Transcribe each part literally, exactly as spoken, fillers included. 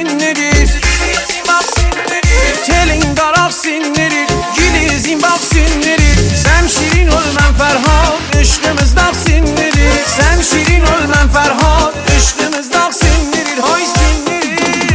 sinnerir, telin qaraq sinnerir, gilizin bax sinnerir. Sən şirin ol mən Fərhad, eşqimiz dağ sinnerir. Sən şirin ol mən Fərhad, eşqimiz dağ sinnerir. Hay sinnerir.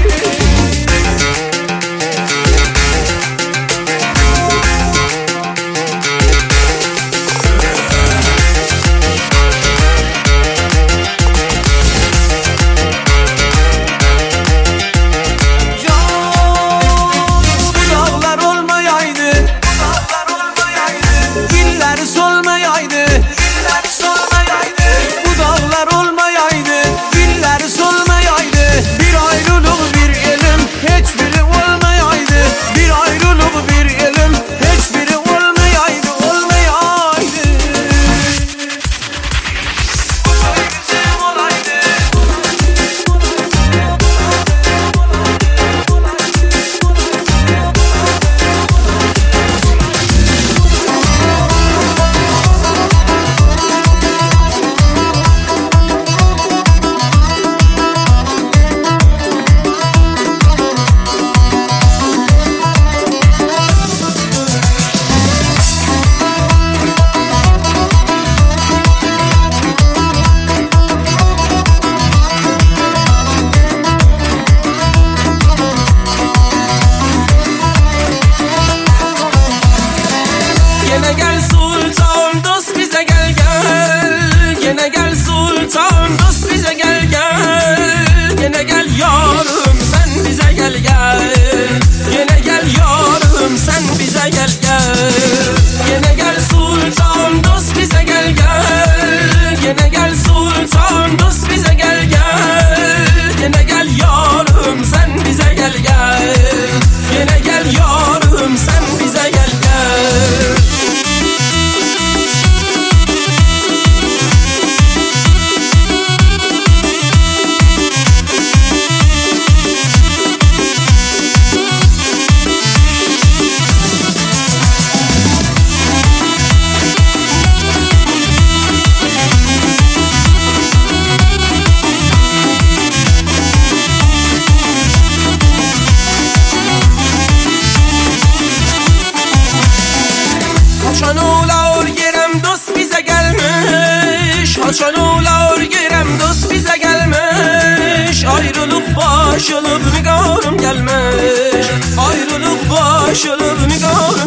Aşılıp nigarım gelmiş, ayrılık başılıp nigarım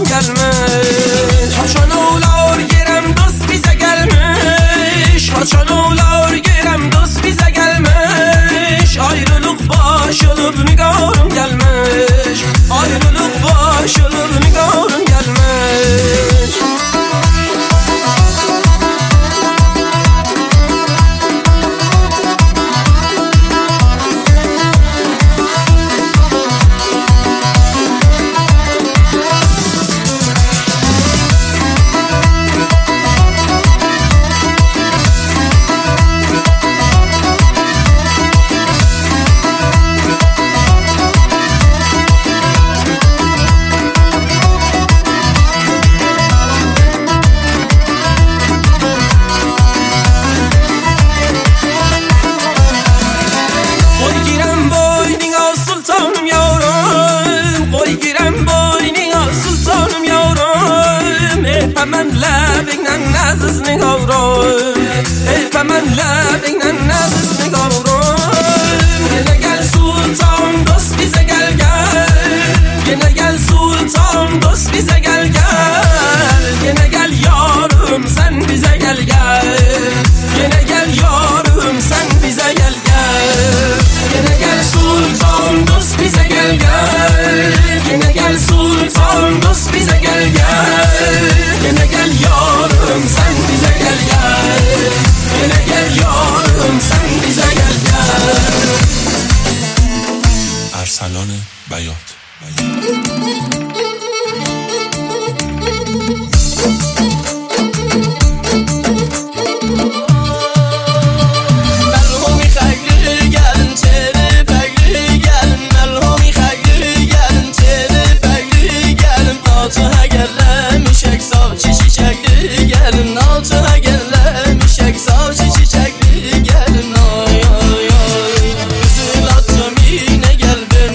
gelmiş. Haçan olar girem dost bize gelmiş, haçan olar girem dost bize gelmiş. Ayrılık başılıp nigarım gelmiş, ayrılık başılıp nigarım gelmiş. من لبنان نازز نگارم ای من لبنان نازز نگارم یه نگل سلطان دوست بیزه گل گل یه نگل سلطان دوست بیزه گل گل یه نگل یارم سن بیزه گل گل یه نگل یارم سن بیزه گل گل یه نگل سلطان دوست بیزه گل گل یه نگل سلطان دوست بیزه گل گل Yine gel yarım sen bize gel gel Yine gel yarım sen bize gel gel ارسلان بیات Gelin ay ay ay Üzül attım yine gel be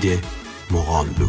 Feride Muğallı.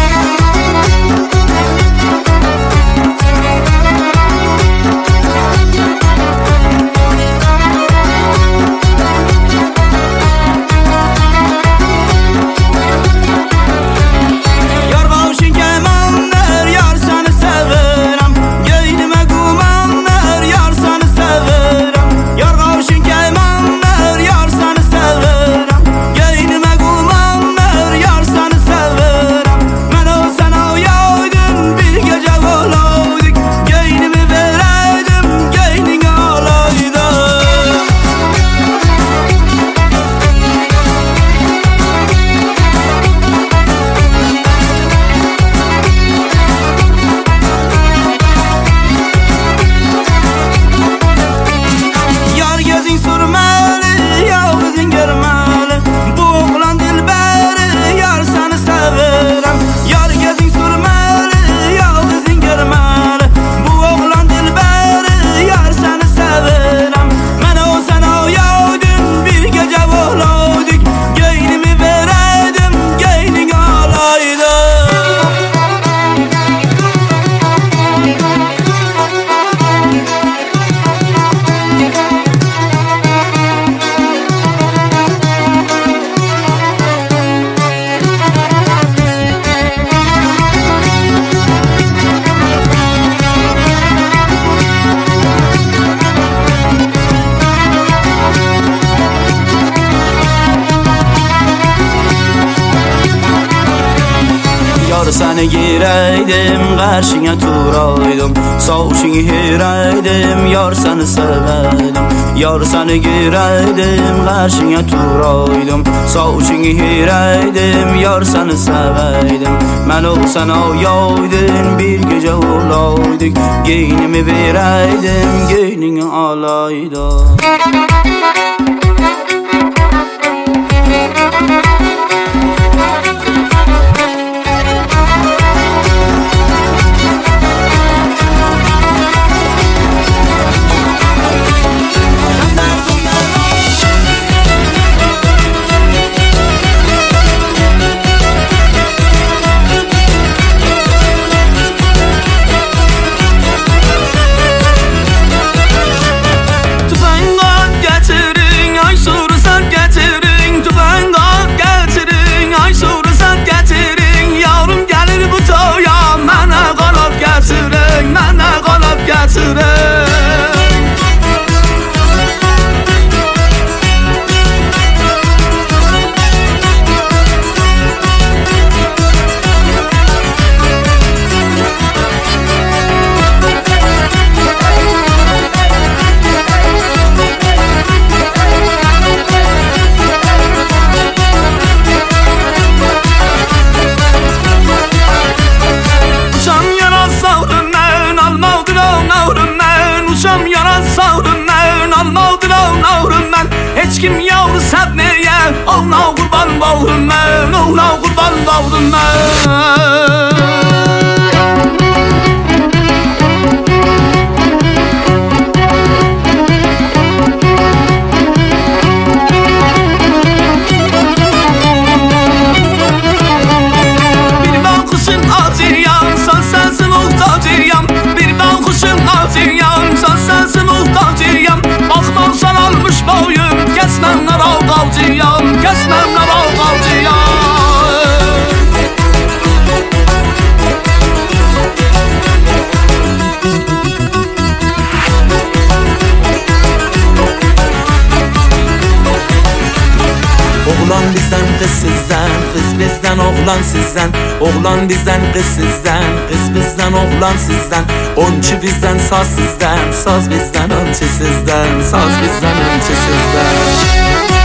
Səni girəydim, qarşına turaydım, soğuşunu hirəydim, yar səni sevəydim. Yar səni girəydim, qarşına turaydım, soğuşunu hirəydim, yar səni sevəydim. Mən olsan ayaydın, bir gecə olaydık, geynimi verəydim, geynini alaydım. Heç kim yavru sevmeye, Allah kurban bağrım ben, Allah kurban bağrım ben. Bir bakışın acıyan, sen sensin muhtacıyam. Bir bakışın acıyan, sen sensin muhtacıyam. Bakmazsan almış boyum, kesmem naral qalcıyam, kesmem naral qalcıyam. Oğlan bizden, kız sizden, kız bizden, oğlan sizden. Oğlan bizden, kız sizden, kız bizden, oğlan sizden. Onçu bizden, saz sizden, saz bizden, onçu sizden, saz bizden, onçu sizden.